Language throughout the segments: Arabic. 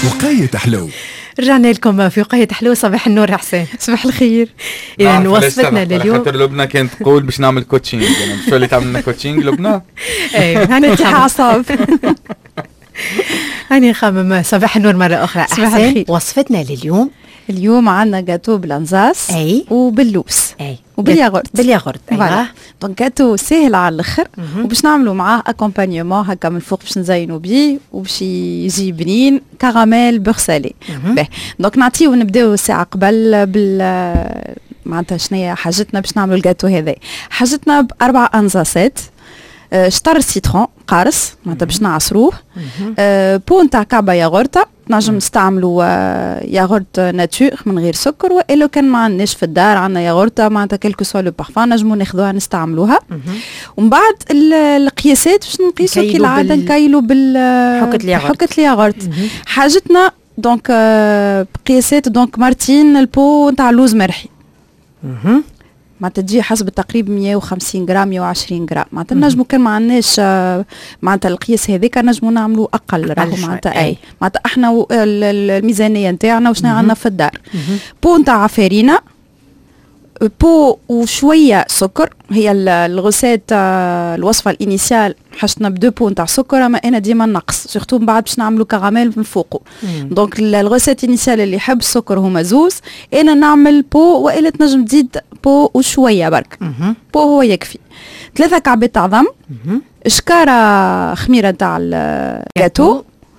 وقاية حلو. رجعنا لكم في وقاية حلو. صباح النور حسين. صباح الخير. إذا وصفتنا لليوم خاطر لبنى كانت تقول باش نعمل كوتشينج، يعني شو اللي تعمل لنا كوتشينج لبنى؟ اي انا ارتاح اعصاب. هاني نخمم. صباح النور مرة أخرى. صباح حسين الخير. وصفتنا لليوم اليوم عندنا جاتو بلانزاس اي وباللوس اي وبالياغورت. بالياغورت فوالا. دونك جاتو ساهل على الاخر وباش نعملوا معاه اكومبانيومون هكا من الفوق باش نزينوا بيه وباش يجي بنين كراميل بور سالي. دونك نعطيو نبداو ساعه قبل بال معناتها شنيا حاجتنا باش نعملوا الجاتو هذا. حاجتنا باربع انزاسات. شطر سيترون قارص معناتها باش نعصروه. بو نتاع كعبه ياغورتا نجم نستعملوا ياغورت ناتور من غير سكر، والا كان ما عندناش في الدار عندنا ياغورتا معناتها كلكو سوا لو بارفان نجموا ناخذوها نستعملوها. ومن بعد القياسات باش نقيسوا كي العاده نكايلوا حكة الياغورت. حاجتنا دونك بقياسات دونك مرتين البو نتاع اللوز مرحي معناتها تجي حسب التقريب 150 غرام 120 غرام معناتها نجمو كان ما عندناش معناتها القياس هذاك نجمو نعملوا اقل راهو معناتها اي معناتها احنا الميزانيه نتاعنا وشنا عندنا في الدار. بو نتاع فارينه، بو وشويه سكر. هي الغوسات الوصفه الانيسيال حشنا بدو بو نتاع سكر، اما انا ديما نقص سورتو من بعد باش نعملوا كراميل من فوقه. دونك الغوسات انيسيال اللي يحب السكر هما زوز، انا نعمل بو والا تنجم تزيد بو وشويه برك. بو هو يكفي. 3 كعبات عظم، شكاره خميره تاع الجاتو،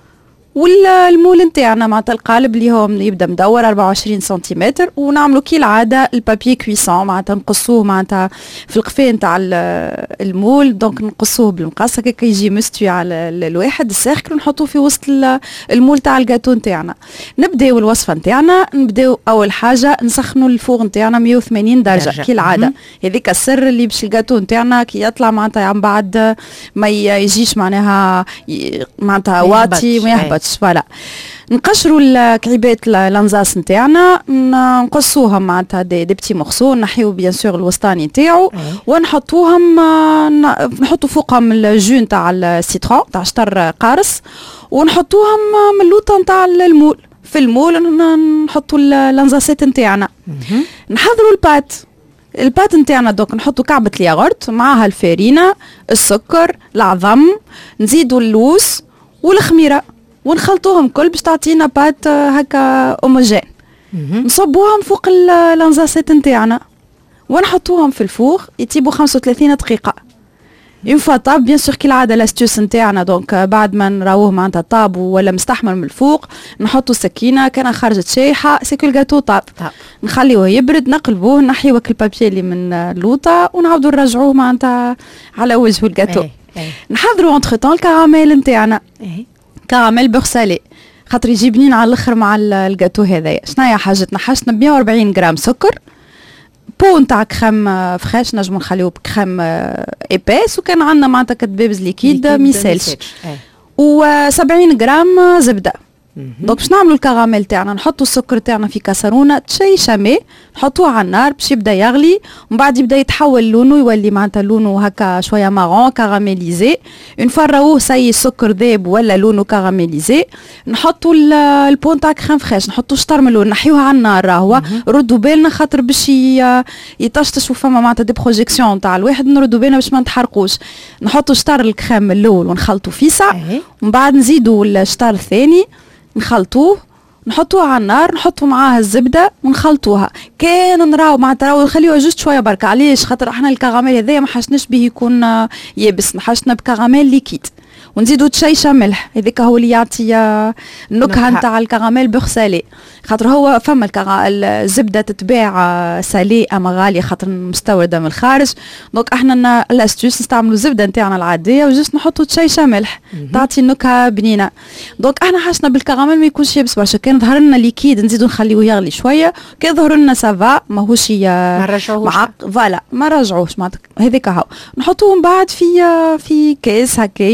والمول نتاعنا معناتها القالب اللي هو يبدا مدور 24 سنتيمتر، ونعملوا كي العاده البابي كويسون معناتها نقصوه معناتها في القفاه نتاع المول. دونك نقصوه بالمقص هكاك يجي مستوي على الواحد السيركل ونحطوه في وسط المول تاع الجاتو نتاعنا. نبداو الوصفه نتاعنا. نبداو اول حاجه نسخنوا الفوغ نتاعنا 180 درجه كي العاده. هذيك السر اللي باش الجاتو نتاعنا كي يطلع معناتها من بعد ما يجيش معناها واطي وما يهبطش. فوالا. نقشروا الكعيبات الانزاس نتاعنا نقصوهم معناتها دي بتي مورسو، نحيو بيان سور الوسطاني نتاعو ونحطوهم نحطوا فوقهم الجو نتاع السيترون تاع شطر قارص، ونحطوهم من اللوطه نتاع المول. في المول نحطوا الانزاسات نتاعنا. نحضروا البات نتاعنا. دوك نحطوا كعبه الياغورت معاها الفارينه، السكر، العظم، نزيدوا اللوز والخميره ونخلطوهم كل باش تعطينا بات هكا اوموجين. نصبوهم فوق الانزاسات نتاعنا ونحطوهم في الفوغ يطيبوا 35 دقيقه. اون فوا طاب بيان سور كي العاده لاستوس نتاعنا. دونك بعد ما نراوه معناتها طاب ولا مستحمر من الفوق نحطوا سكينه كان خرجت شايحه سيكو الجاتو طاب. نخليوه يبرد، نقلبوه، نحيوه البابي اللي من اللوطه ونعاودوا نرجعوه معناتها على وجه الجاتو. نحضروا اونتر طون الكراميل نتاعنا. كراميل بور سالي خاطر يجي بنين على الاخر مع الجاتو هذايا. شناهي حاجتنا؟ حاجتنا 140 غرام سكر، بو نتاع كريم فريش نجمو نخليوه بكريم ايباس، وكان عندنا معناتها كدبابز ليكيد ميسالش، و70 غرام زبده. دونك باش نعملوا الكراميل تاعنا نحطوا السكر تاعنا في كاسرونه تشي شامي، نحطوه على النار باش يبدا يغلي، ومن بعد يبدا يتحول لونه يولي معناتها لونه هكا شويه مارون كراميليزي. اون فوا راهو سي السكر ذاب ولا لونه كراميليزي، نحطوا البو نتاع كريم فريش، نحطوا شطر من اللون نحيوها على النار. راهو ردوا بالنا خاطر باش يطشطش وفما معناتها دي بروجيكسيون تاع الواحد، نردوا بالنا باش ما نتحرقوش. نحطوا شطر الكريم من الاول ونخلطوا فيسع، ومن بعد نزيدوا الشطر الثاني نخلطوه نحطوه على النار، نحطوا معاها الزبده ونخلطوها. كان نراو معناتها نخليوها جوست شويه برك. علاش؟ خاطر احنا الكراميل هذايا ما حشناش به يكون يابس، حشنا بكراميل ليكيد، ونزيدوا تشيشه ملح. هذاك هو اللي يعطي النكهه نتاع الكراميل بور سالي. خاطر هو فما الزبده تتباع سالي اما غاليه خاطر مستورده من الخارج. دونك احنا الاستوس نستعملوا الزبده نتاعنا العاديه وجست نحطوا تشيشه ملح تعطي نكهه بنينه. دونك احنا حشنا بالكراميل ما يكونش يابس برشا. كان ظهر لنا ليكيد نزيدوا نخليوه يغلي شويه، كان ظهر لنا سافا ماهوش ما رجعوش فوالا ما رجعوش معناتها هذاك هو. نحطوهم بعد في كاس هكايا معناتها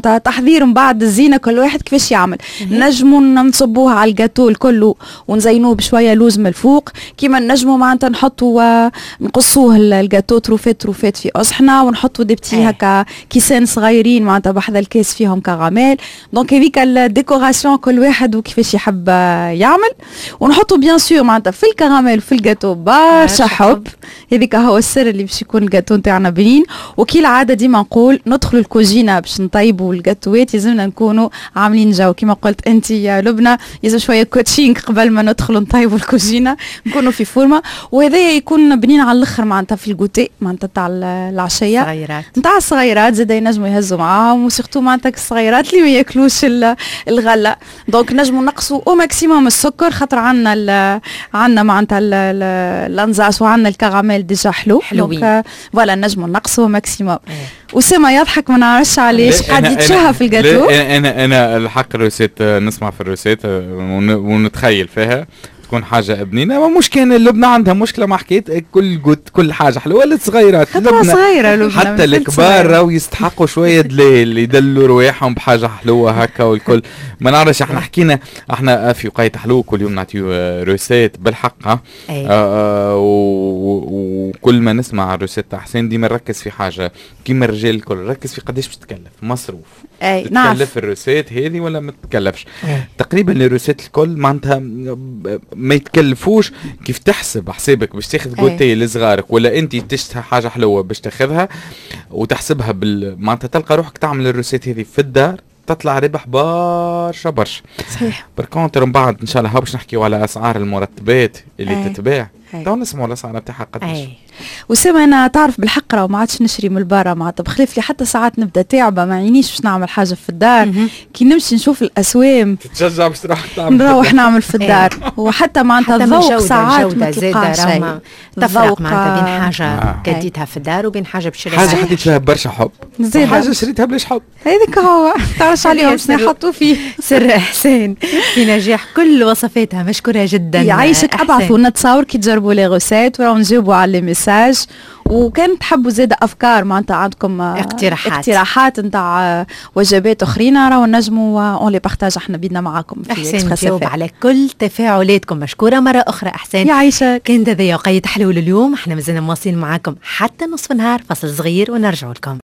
معناتها تحضير من بعد الزينه كل واحد كيفاش يعمل. نجموا نصبوها على الجاتو الكل ونزينوه بشويه لوز من الفوق، كيما نجموا معناتها نحطوا نقصوه الجاتو تروفات في اصحنا، ونحطوا دي بتي هكا كيسان صغيرين معناتها بحذا الكاس فيهم كراميل. دونك هذيك الديكوراسيون كل واحد وكيفاش يحب يعمل. ونحطوا بيان سور معناتها في الكراميل وفي الجاتو برشا حب. هذيك هو السر اللي باش يكون الجاتو نتاعنا بنين. وكي العاده ديما نقول ندخلوا الكوجينه باش نطيبوا الجاتوات لازمنا نكونوا عاملين جو كيما قلت انت يا لبنى، لازم شويه كوتشينغ قبل ما ندخلوا نطيبوا الكوجينه نكونوا في فورمه. وهذا يكون بنين على الاخر معناتها في الجوتي معناتها تاع العشيه نتاع الصغيرات زاد ينجموا يهزوا معاهم، وسيرتو معناتها الصغيرات اللي ما ياكلوش الغله. دونك نجموا نقصوا او ماكسيموم السكر خاطر عندنا معناتها الانزاس وعندنا الكراميل ديجا حلوين. فوالا نجموا نقصوا ماكسيموم. وسما يضحك ما نعرفش علاش قاعد يتشهى في الجاتو. انا الحق الروسيت نسمع في الروسيت ونتخيل فيها تكون حاجه بنينه. مش كان لبنى عندها مشكله مع حكايه كل حاجه حلوه للصغيرات. صغيره لبنى حتى الكبار راهو يستحقوا شويه دليل يدلوا رواحهم بحاجه حلوه هكا والكل. ما نعرفش احنا حكينا احنا في وقايه حلو كل يوم نعطيو روسيت بالحق. وكل ما نسمع روسيت تاع حسين ديما نركز في حاجه كيما الرجال الكل ركز في قداش باش تكلف مصروف. تكلف الروسيت هذه ولا ما تكلفش. تقريبا الروسيت الكل معناتها ما يتكلفوش كيف تحسب حسابك باش تاخذ كوتي لصغارك ولا انت تشتهي حاجه حلوه باش تاخذها وتحسبها معناتها تلقى روحك تعمل الروسيت هذه في الدار تطلع ربح برشا. صحيح. بركونتر من بعد ان شاء الله باش نحكيو على اسعار المرتبات اللي تتباع. تو نسمعوا الاسعار تاعها قداش. وسما انا تعرف بالحق راه ما عادش نشري من البارا معناتها بخلاف لي حتى ساعات نبدا تعبه ما يعنيش باش نعمل حاجه في الدار. كي نمشي نشوف الاسوام تتشجع باش نروح نعمل في الدار. وحتى معناتها الذوق ساعات ما تلقاش تفرق معناتها بين حاجه قديتها في الدار وبين حاجه بشريتها حاجه حطيت فيها برشا حب حاجه شريتها بلاش حب. هذاك هو تعرفش عليهم باش نحطوا فيه سر احسان في نجاح كل وصفاتها. مشكوره جدا يعيشك. ابعثوا لنا تصاور كي تجربوا لي غوسيت وراو نجاوبوا على لي ميساج. وكان تحبوا زاد افكار معناتها عندكم اقتراحات نتاع وجبات اخرين راهو نجموا اون لي بارطاج احنا بينا معاكم في احسن نجاوب على كل تفاعلاتكم. مشكوره مره اخرى احسان. يعيشك. كان هذا وقاية حلول اليوم. احنا مازلنا مواصلين معاكم حتى نصف النهار. فصل صغير ونرجع لكم.